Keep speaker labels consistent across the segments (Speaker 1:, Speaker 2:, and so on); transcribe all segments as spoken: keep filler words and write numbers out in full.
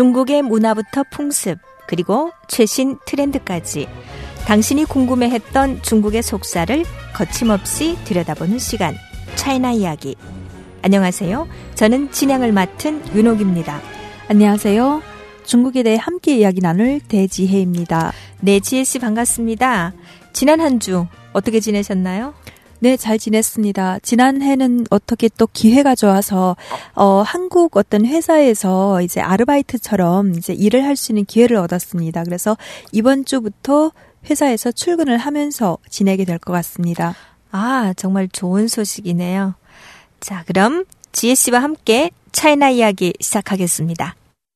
Speaker 1: 중국의 문화부터 풍습, 그리고 최신 트렌드까지 당신이 궁금해했던 중국의 속살을 거침없이 들여다보는 시간, 차이나 이야기. 안녕하세요. 저는 진행을 맡은 윤옥입니다.
Speaker 2: 안녕하세요. 중국에 대해 함께 이야기 나눌 대지혜입니다.
Speaker 1: 네, 지혜씨 반갑습니다. 지난 한 주 어떻게 지내셨나요?
Speaker 2: 네, 잘 지냈습니다. 지난 해는 어떻게 또 기회가 좋아서 어, 한국 어떤 회사에서 이제 아르바이트처럼 이제 일을 할 수 있는 기회를 얻었습니다. 그래서 이번 주부터 회사에서 출근을 하면서 지내게 될 것 같습니다.
Speaker 1: 아, 정말 좋은 소식이네요. 자, 그럼 지혜 씨와 함께 차이나 이야기 시작하겠습니다.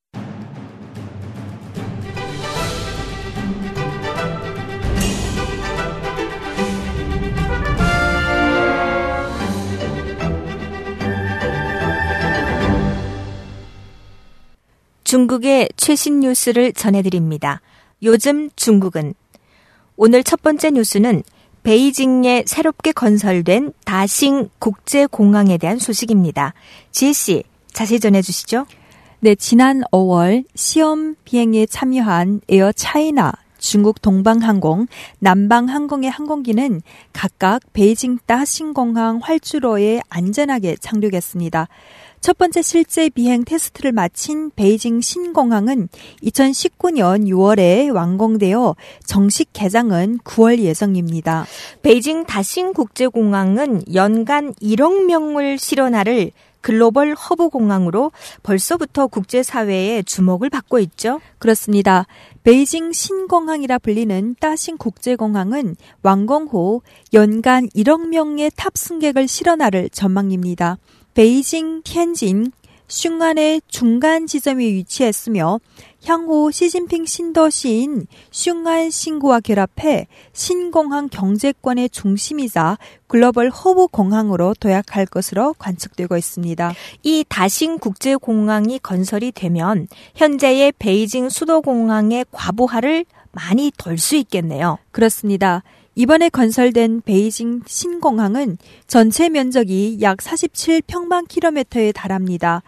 Speaker 1: 중국의 최신 뉴스를 전해드립니다. 요즘 중국은. 오늘 첫 번째 뉴스는 베이징에 새롭게 건설된 다싱 국제공항에 대한 소식입니다. 지혜씨, 자세히 전해주시죠.
Speaker 2: 네, 지난 오월 시험 비행에 참여한 에어 차이나, 중국 동방항공, 남방항공의 항공기는 각각 베이징 다싱공항 활주로에 안전하게 착륙했습니다. 첫 번째 실제 비행 테스트를 마친 베이징 신공항은 이천십구 년 유월에 완공되어 정식 개장은 구월 예정입니다.
Speaker 1: 베이징 다싱 국제공항은 연간 일억 명을 실어나를 글로벌 허브 공항으로 벌써부터 국제사회의 주목을 받고 있죠.
Speaker 2: 그렇습니다. 베이징 신공항이라 불리는 다싱 국제공항은 완공 후 연간 일억 명의 탑승객을 실어나를 전망입니다. 베이징, 티안진, 슌안의 중간 지점에 위치했으며 향후 시진핑 신도시인 슌안 신구와 결합해 신공항 경제권의 중심이자 글로벌 허브 공항으로 도약할 것으로 관측되고 있습니다.
Speaker 1: 이 다싱 국제공항이 건설이 되면 현재의 베이징 수도공항의 과부하를 많이 덜 수 있겠네요.
Speaker 2: 그렇습니다. 이번에 건설된 베이징 신공항은 전체 면적이 약 사십칠 평방킬로미터에 달합니다.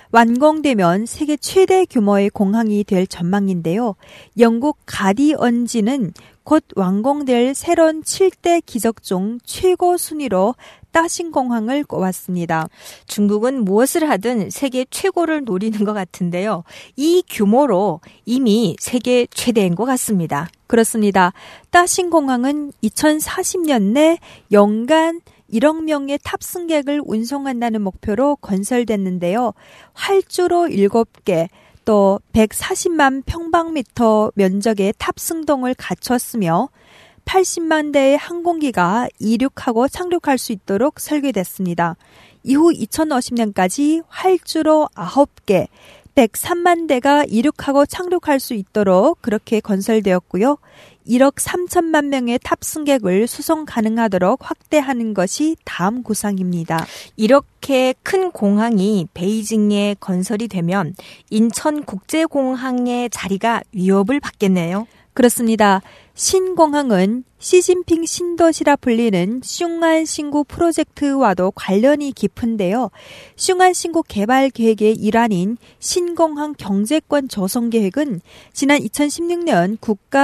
Speaker 2: 완공되면 세계 최대 규모의 공항이 될 전망인데요. 영국 가디언지는 곧 완공될 새로운 칠 대 기적 중 최고 순위로 다싱공항을 꼽았습니다.
Speaker 1: 중국은 무엇을 하든 세계 최고를 노리는 것 같은데요. 이 규모로 이미 세계 최대인 것 같습니다.
Speaker 2: 그렇습니다. 다싱공항은 이천사십 년 내 연간 일억 명의 탑승객을 운송한다는 목표로 건설됐는데요. 활주로 일곱 개, 또 백사십만 평방미터 면적의 탑승동을 갖췄으며 팔십만 대의 항공기가 이륙하고 착륙할 수 있도록 설계됐습니다. 이후 이천오십 년까지 활주로 아홉 개, 백삼만 대가 이륙하고 착륙할 수 있도록 그렇게 건설되었고요. 일억 삼천만 명의 탑승객을 수송 가능하도록 확대하는 것이 다음 구상입니다.
Speaker 1: 이렇게 큰 공항이 베이징에 건설이 되면 인천국제공항의 자리가 위협을 받겠네요.
Speaker 2: 그렇습니다. 신공항은 시진핑 신도시라 불리는 슌안 신구 프로젝트와도 관련이 깊은데요. 슌안 신구 개발 계획의 일환인 신공항 경제권 조성 계획은 지난 이천십육 년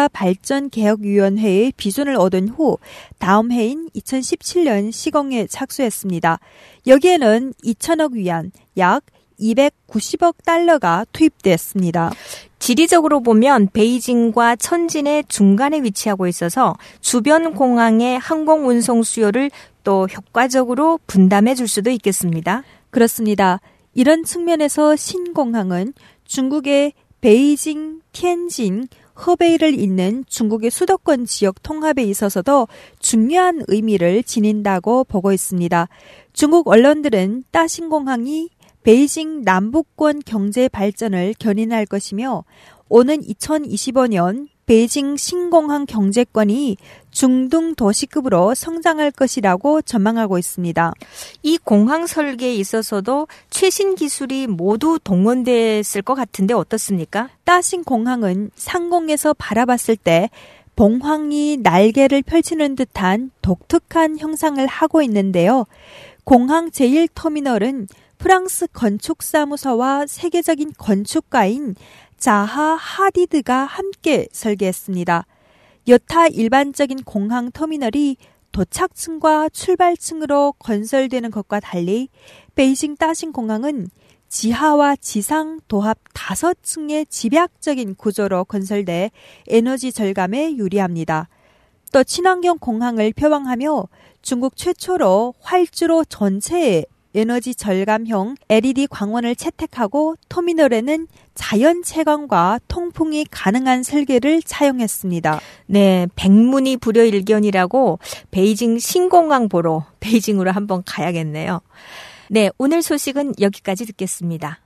Speaker 2: 국가발전개혁위원회의 비준을 얻은 후 다음 해인 이천십칠 년 시공에 착수했습니다. 여기에는 이천억 위안, 약 이백구십억 달러가 투입됐습니다.
Speaker 1: 지리적으로 보면 베이징과 천진의 중간에 위치하고 있어서 주변 공항의 항공 운송 수요를 또 효과적으로 분담해 줄 수도 있겠습니다.
Speaker 2: 그렇습니다. 이런 측면에서 신공항은 중국의 베이징, 티안진, 허베이를 잇는 중국의 수도권 지역 통합에 있어서도 중요한 의미를 지닌다고 보고 있습니다. 중국 언론들은 다싱공항이 베이징 남북권 경제 발전을 견인할 것이며 오는 이천이십오 년 베이징 신공항 경제권이 중등 도시급으로 성장할 것이라고 전망하고 있습니다.
Speaker 1: 이 공항 설계에 있어서도 최신 기술이 모두 동원됐을 것 같은데 어떻습니까?
Speaker 2: 다싱 공항은 상공에서 바라봤을 때 봉황이 날개를 펼치는 듯한 독특한 형상을 하고 있는데요. 공항 제일 터미널은 프랑스 건축사무소와 세계적인 건축가인 자하 하디드가 함께 설계했습니다. 여타 일반적인 공항 터미널이 도착층과 출발층으로 건설되는 것과 달리 베이징 따싱 공항은 지하와 지상 도합 다섯 층의 집약적인 구조로 건설돼 에너지 절감에 유리합니다. 또 친환경 공항을 표방하며 중국 최초로 활주로 전체에 에너지 절감형 엘이디 광원을 채택하고 터미널에는 자연 채광과 통풍이 가능한 설계를 차용했습니다.
Speaker 1: 네, 백문이 불여일견이라고 베이징 신공항 보러 베이징으로 한번 가야겠네요. 네, 오늘 소식은 여기까지 듣겠습니다.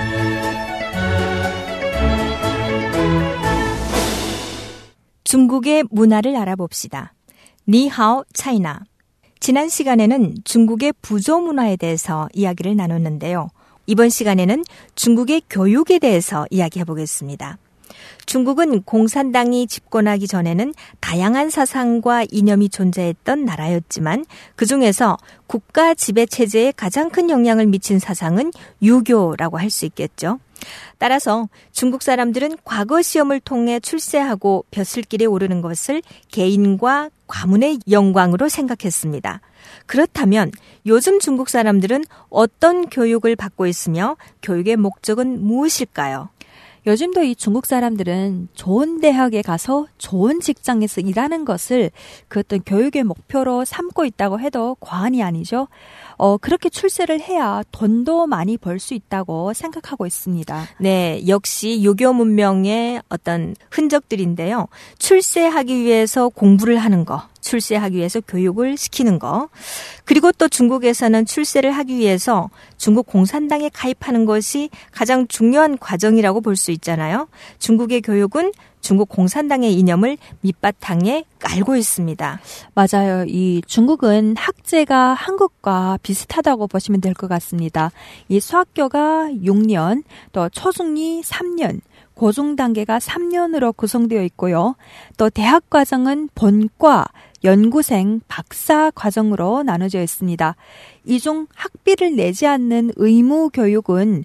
Speaker 1: 중국의 문화를 알아봅시다. 니하오 차이나. 지난 시간에는 중국의 부조 문화에 대해서 이야기를 나눴는데요. 이번 시간에는 중국의 교육에 대해서 이야기해 보겠습니다. 중국은 공산당이 집권하기 전에는 다양한 사상과 이념이 존재했던 나라였지만 그중에서 국가 지배체제에 가장 큰 영향을 미친 사상은 유교라고 할 수 있겠죠. 따라서 중국 사람들은 과거 시험을 통해 출세하고 벼슬길에 오르는 것을 개인과 가문의 영광으로 생각했습니다. 그렇다면 요즘 중국 사람들은 어떤 교육을 받고 있으며 교육의 목적은 무엇일까요?
Speaker 2: 요즘도 이 중국 사람들은 좋은 대학에 가서 좋은 직장에서 일하는 것을 그 어떤 교육의 목표로 삼고 있다고 해도 과언이 아니죠. 어, 그렇게 출세를 해야 돈도 많이 벌 수 있다고 생각하고 있습니다.
Speaker 1: 네, 역시 유교 문명의 어떤 흔적들인데요. 출세하기 위해서 공부를 하는 거, 출세하기 위해서 교육을 시키는 거, 그리고 또 중국에서는 출세를 하기 위해서 중국 공산당에 가입하는 것이 가장 중요한 과정이라고 볼 수 있잖아요. 중국의 교육은 중국 공산당의 이념을 밑바탕에 깔고 있습니다.
Speaker 2: 맞아요. 이 중국은 학제가 한국과 비슷하다고 보시면 될 것 같습니다. 이 수학교가 육 년, 또 초중이 삼 년, 고중 단계가 삼 년으로 구성되어 있고요. 또 대학 과정은 본과, 연구생, 박사 과정으로 나눠져 있습니다. 이 중 학비를 내지 않는 의무 교육은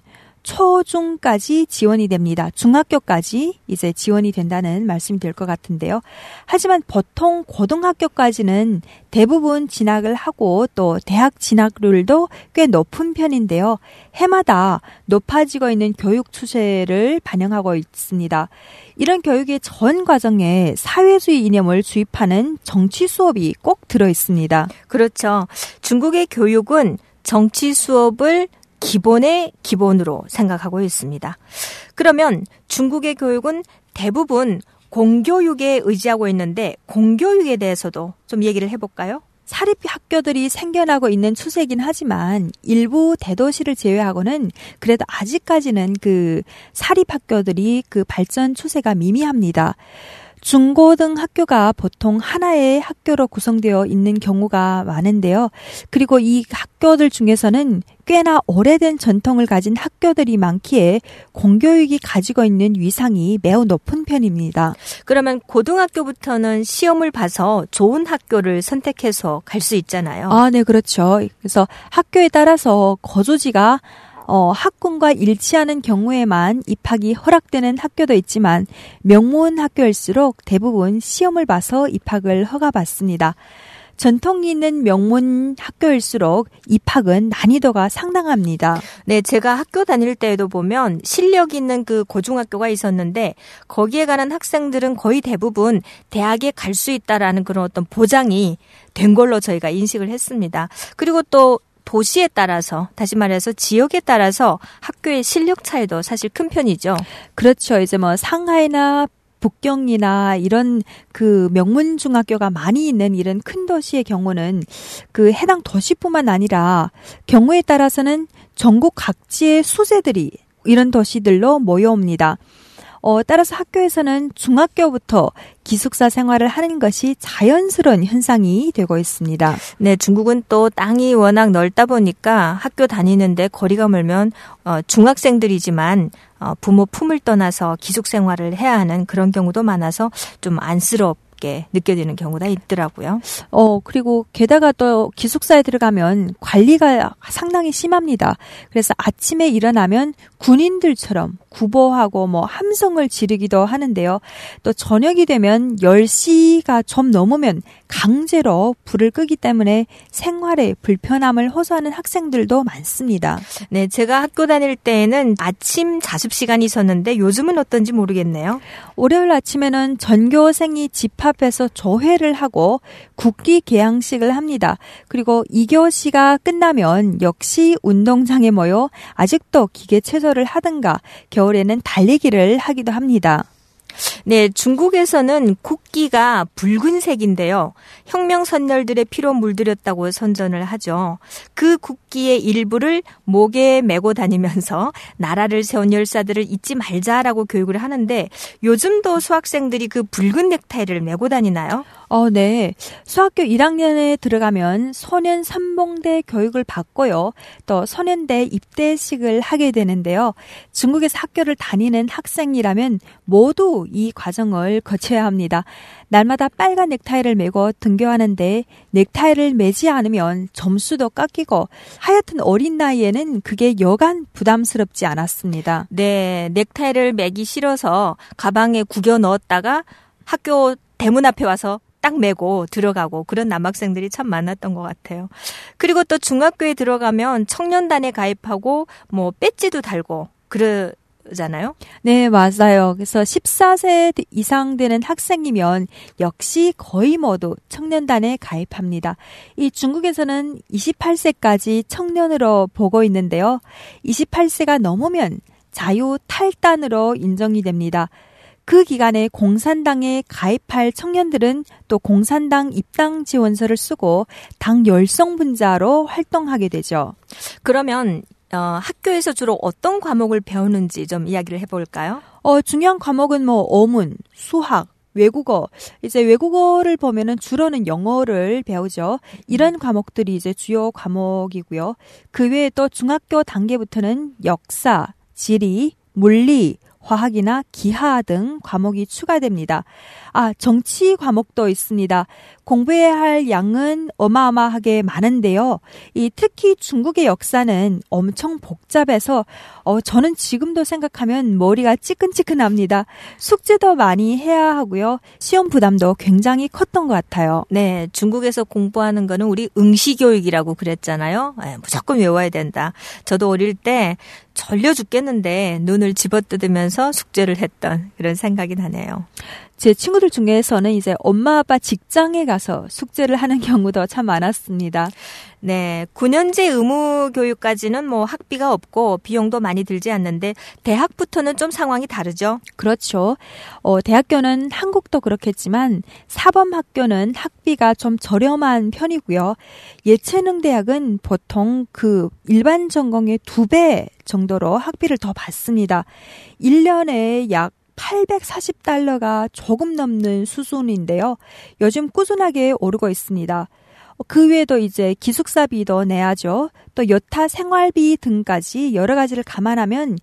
Speaker 2: 초중까지 지원이 됩니다. 중학교까지 이제 지원이 된다는 말씀이 될 것 같은데요. 하지만 보통 고등학교까지는 대부분 진학을 하고 또 대학 진학률도 꽤 높은 편인데요. 해마다 높아지고 있는 교육 추세를 반영하고 있습니다. 이런 교육의 전 과정에 사회주의 이념을 주입하는 정치 수업이 꼭 들어 있습니다.
Speaker 1: 그렇죠. 중국의 교육은 정치 수업을 기본의 기본으로 생각하고 있습니다. 그러면 중국의 교육은 대부분 공교육에 의지하고 있는데 공교육에 대해서도 좀 얘기를 해볼까요?
Speaker 2: 사립학교들이 생겨나고 있는 추세이긴 하지만 일부 대도시를 제외하고는 그래도 아직까지는 그 사립학교들이 그 발전 추세가 미미합니다. 중고등학교가 보통 하나의 학교로 구성되어 있는 경우가 많은데요. 그리고 이 학교들 중에서는 꽤나 오래된 전통을 가진 학교들이 많기에 공교육이 가지고 있는 위상이 매우 높은 편입니다.
Speaker 1: 그러면 고등학교부터는 시험을 봐서 좋은 학교를 선택해서 갈 수 있잖아요.
Speaker 2: 아, 네, 그렇죠. 그래서 학교에 따라서 거주지가 어, 학군과 일치하는 경우에만 입학이 허락되는 학교도 있지만 명문 학교일수록 대부분 시험을 봐서 입학을 허가받습니다. 전통이 있는 명문 학교일수록 입학은 난이도가 상당합니다.
Speaker 1: 네, 제가 학교 다닐 때에도 보면 실력 있는 그 고중학교가 있었는데 거기에 가는 학생들은 거의 대부분 대학에 갈 수 있다라는 그런 어떤 보장이 된 걸로 저희가 인식을 했습니다. 그리고 또 도시에 따라서, 다시 말해서 지역에 따라서 학교의 실력 차이도 사실 큰 편이죠.
Speaker 2: 그렇죠. 이제 뭐 상하이나 북경이나 이런 그 명문 중학교가 많이 있는 이런 큰 도시의 경우는 그 해당 도시뿐만 아니라 경우에 따라서는 전국 각지의 수재들이 이런 도시들로 모여옵니다. 어, 따라서 학교에서는 중학교부터 기숙사 생활을 하는 것이 자연스러운 현상이 되고 있습니다.
Speaker 1: 네, 중국은 또 땅이 워낙 넓다 보니까 학교 다니는데 거리가 멀면 어, 중학생들이지만 어, 부모 품을 떠나서 기숙 생활을 해야 하는 그런 경우도 많아서 좀 안쓰럽게 부담스럽게 느껴지는 경우가 있더라고요.
Speaker 2: 어, 그리고 게다가 또 기숙사에 들어가면 관리가 상당히 심합니다. 그래서 아침에 일어나면 군인들처럼 구보하고 뭐 함성을 지르기도 하는데요. 또 저녁이 되면 열 시가 좀 넘으면 강제로 불을 끄기 때문에 생활에 불편함을 호소하는 학생들도 많습니다.
Speaker 1: 네, 제가 학교 다닐 때에는 아침 자습 시간이 있었는데 요즘은 어떤지 모르겠네요.
Speaker 2: 월요일 아침에는 전교생이 집합해서 조회를 하고 국기 개양식을 합니다. 그리고 이 교시가 끝나면 역시 운동장에 모여 아직도 기계 체조를 하든가 겨울에는 달리기를 하기도 합니다.
Speaker 1: 네, 중국에서는 국기가 붉은색인데요. 혁명 선열들의 피로 물들였다고 선전을 하죠. 그 국기의 일부를 목에 메고 다니면서 나라를 세운 열사들을 잊지 말자라고 교육을 하는데 요즘도 수학생들이 그 붉은 넥타이를 메고 다니나요?
Speaker 2: 어, 네. 수학교 일 학년에 들어가면 소년 삼봉대 교육을 받고요. 또 소년대 입대식을 하게 되는데요. 중국에서 학교를 다니는 학생이라면 모두 이 과정을 거쳐야 합니다. 날마다 빨간 넥타이를 메고 등교하는데 넥타이를 매지 않으면 점수도 깎이고 하여튼 어린 나이에는 그게 여간 부담스럽지 않았습니다.
Speaker 1: 네, 넥타이를 매기 싫어서 가방에 구겨 넣었다가 학교 대문 앞에 와서 딱 메고 들어가고 그런 남학생들이 참 많았던 것 같아요. 그리고 또 중학교에 들어가면 청년단에 가입하고 뭐 배지도 달고 그러잖아요.
Speaker 2: 네, 맞아요. 그래서 십사 세 이상 되는 학생이면 역시 거의 모두 청년단에 가입합니다. 이 중국에서는 이십팔 세까지 청년으로 보고 있는데요. 이십팔 세가 넘으면 자유 탈단으로 인정이 됩니다. 그 기간에 공산당에 가입할 청년들은 또 공산당 입당 지원서를 쓰고 당 열성분자로 활동하게 되죠.
Speaker 1: 그러면 어, 학교에서 주로 어떤 과목을 배우는지 좀 이야기를 해볼까요?
Speaker 2: 어, 중요한 과목은 뭐 어문, 수학, 외국어. 이제 외국어를 보면은 주로는 영어를 배우죠. 이런 과목들이 이제 주요 과목이고요. 그 외에 또 중학교 단계부터는 역사, 지리, 물리, 화학이나 기하 등 과목이 추가됩니다. 아, 정치 과목도 있습니다. 공부해야 할 양은 어마어마하게 많은데요. 이 특히 중국의 역사는 엄청 복잡해서 어, 저는 지금도 생각하면 머리가 찌끈찌끈합니다. 숙제도 많이 해야 하고요. 시험 부담도 굉장히 컸던 것 같아요.
Speaker 1: 네, 중국에서 공부하는 거는 우리 응시교육이라고 그랬잖아요. 네, 무조건 외워야 된다. 저도 어릴 때 졸려 죽겠는데 눈을 집어뜯으면서 숙제를 했던 그런 생각이 나네요.
Speaker 2: 제 친구들 중에서는 이제 엄마 아빠 직장에 가서 숙제를 하는 경우도 참 많았습니다.
Speaker 1: 네, 구 년제 의무 교육까지는 뭐 학비가 없고 비용도 많이 들지 않는데 대학부터는 좀 상황이 다르죠?
Speaker 2: 그렇죠. 어, 대학교는 한국도 그렇겠지만 사범학교는 학비가 좀 저렴한 편이고요. 예체능 대학은 보통 그 일반 전공의 두 배 정도로 학비를 더 받습니다. 일 년에 약 팔백사십 달러가 조금 넘는 수준인데요. 요즘 꾸준하게 오르고 있습니다. 그 외에도 이제 기숙사비도 내야죠. 또 여타 생활비 등까지 여러 가지를 감안하면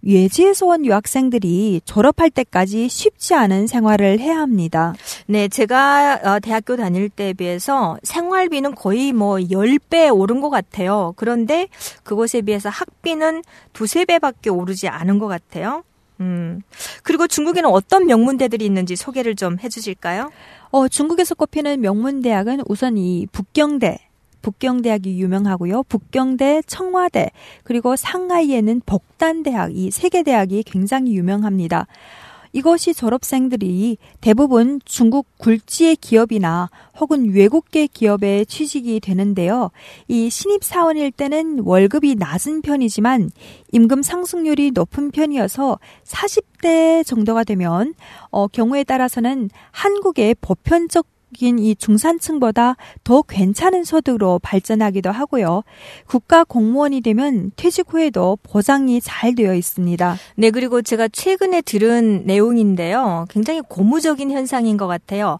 Speaker 2: 외지에서 온 유학생들이 졸업할 때까지 쉽지 않은 생활을 해야 합니다.
Speaker 1: 네, 제가 대학교 다닐 때에 비해서 생활비는 거의 뭐 십 배 오른 것 같아요. 그런데 그것에 비해서 학비는 두세 배밖에 오르지 않은 것 같아요. 음. 그리고 중국에는 어떤 명문대들이 있는지 소개를 좀 해주실까요?
Speaker 2: 어, 중국에서 꼽히는 명문대학은 우선 이 북경대, 북경대학이 유명하고요. 북경대, 청와대, 그리고 상하이에는 복단대학, 이 세 개 대학이 굉장히 유명합니다. 이것이 졸업생들이 대부분 중국 굴지의 기업이나 혹은 외국계 기업에 취직이 되는데요. 이 신입사원일 때는 월급이 낮은 편이지만 임금 상승률이 높은 편이어서 사십 대 정도가 되면 어, 경우에 따라서는 한국의 보편적 이 중산층보다 더 괜찮은 소득으로 발전하기도 하고요. 국가 공무원이 되면 퇴직 후에도 보장이 잘 되어 있습니다.
Speaker 1: 네, 그리고 제가 최근에 들은 내용인데요. 굉장히 고무적인 현상인 것 같아요.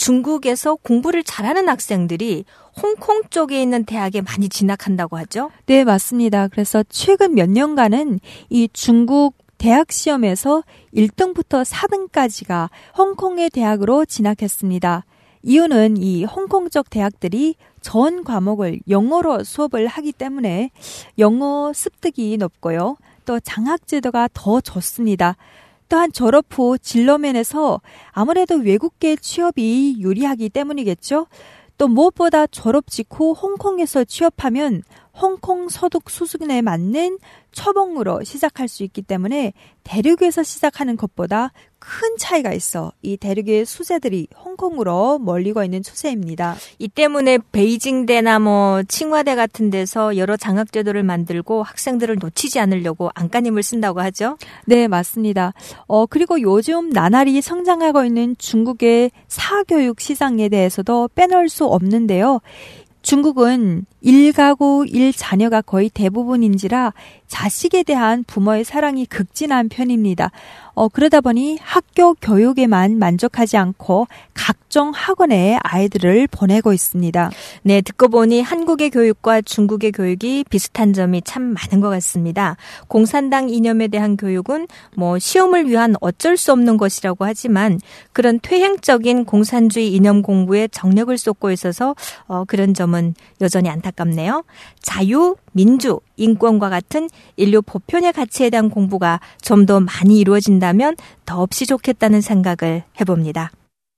Speaker 1: 중국에서 공부를 잘하는 학생들이 홍콩 쪽에 있는 대학에 많이 진학한다고 하죠?
Speaker 2: 네, 맞습니다. 그래서 최근 몇 년간은 이 중국 대학 시험에서 일 등부터 사 등까지가 홍콩의 대학으로 진학했습니다. 이유는 이 홍콩적 대학들이 전 과목을 영어로 수업을 하기 때문에 영어 습득이 높고요. 또 장학 제도가 더 좋습니다. 또한 졸업 후 진로 면에서 아무래도 외국계 취업이 유리하기 때문이겠죠. 또 무엇보다 졸업 직후 홍콩에서 취업하면 홍콩 소득 수준에 맞는 초봉으로 시작할 수 있기 때문에 대륙에서 시작하는 것보다 큰 차이가 있어 이 대륙의 수재들이 홍콩으로 몰리고 있는 추세입니다.
Speaker 1: 이 때문에 베이징대나 뭐 칭화대 같은 데서 여러 장학제도를 만들고 학생들을 놓치지 않으려고 안간힘을 쓴다고 하죠?
Speaker 2: 네, 맞습니다. 어, 그리고 요즘 나날이 성장하고 있는 중국의 사교육 시장에 대해서도 빼놓을 수 없는데요. 중국은 일가구 일자녀가 거의 대부분인지라 자식에 대한 부모의 사랑이 극진한 편입니다. 어, 그러다 보니 학교 교육에만 만족하지 않고 각종 학원에 아이들을 보내고 있습니다.
Speaker 1: 네, 듣고 보니 한국의 교육과 중국의 교육이 비슷한 점이 참 많은 것 같습니다. 공산당 이념에 대한 교육은 뭐 시험을 위한 어쩔 수 없는 것이라고 하지만 그런 퇴행적인 공산주의 이념 공부에 정력을 쏟고 있어서 어, 그런 점은 여전히 안타깝네요. 자유, 민주, 인권과 같은 인류 보편의 가치에 대한 공부가 좀 더 많이 이루어진다면 더없이 좋겠다는 생각을 해봅니다.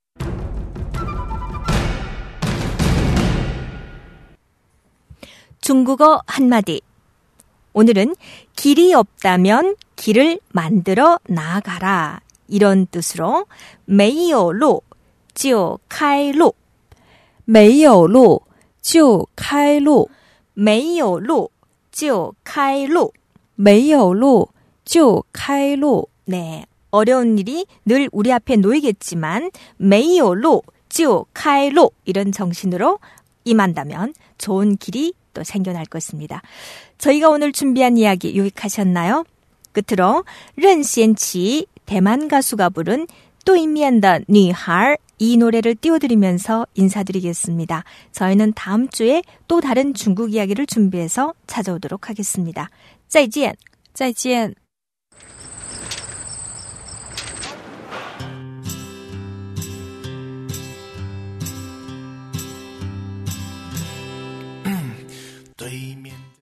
Speaker 1: 중국어 한마디. 오늘은 길이 없다면 길을 만들어 나아가라. 이런 뜻으로 没有路就开路
Speaker 2: 没有路就开路
Speaker 1: 没有路就开路
Speaker 2: 没有路就开路
Speaker 1: 네, 어려운 일이 늘 우리 앞에 놓이겠지만 没有路就开路 이런 정신으로 임한다면 좋은 길이 또 생겨날 것입니다. 저희가 오늘 준비한 이야기 유익하셨나요? 끝으로 른시엔치 대만 가수가 부른 对面的女孩 이 노래를 띄워드리면서 인사드리겠습니다. 저희는 다음 주에 또 다른 중국 이야기를 준비해서 찾아오도록 하겠습니다. 再见.
Speaker 2: 再见.